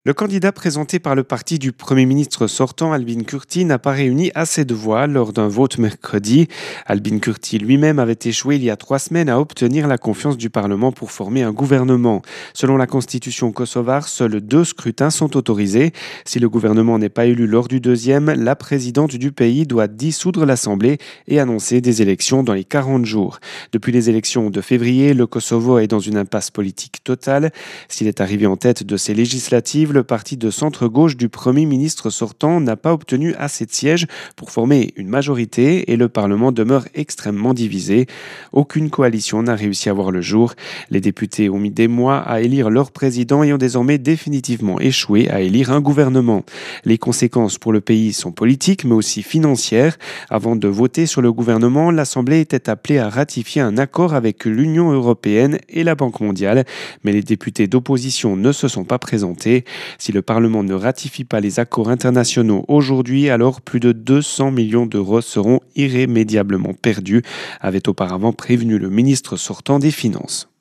Le candidat présenté par le parti du Premier ministre sortant, Albin Kurti, n'a pas réuni assez de voix lors d'un vote mercredi. Albin Kurti lui-même avait échoué il y a 3 semaines à obtenir la confiance du Parlement pour former un gouvernement. Selon la constitution kosovare, seuls 2 scrutins sont autorisés. Si le gouvernement n'est pas élu lors du deuxième, la présidente du pays doit dissoudre l'Assemblée et annoncer des élections dans les 40 jours. Depuis les élections de février, le Kosovo est dans une impasse politique totale. S'il est arrivé en tête de ces législatives, le parti de centre-gauche du Premier ministre sortant n'a pas obtenu assez de sièges pour former une majorité et le Parlement demeure extrêmement divisé. Aucune coalition n'a réussi à voir le jour. Les députés ont mis des mois à élire leur président et ont désormais définitivement échoué à élire un gouvernement. Les conséquences pour le pays sont politiques mais aussi financières. Avant de voter sur le gouvernement, l'Assemblée était appelée à ratifier un accord avec l'Union européenne et la Banque mondiale, mais les députés d'opposition ne se sont pas présentés. Si le Parlement ne ratifie pas les accords internationaux aujourd'hui, alors plus de 200 millions d'euros seront irrémédiablement perdus, avait auparavant prévenu le ministre sortant des Finances.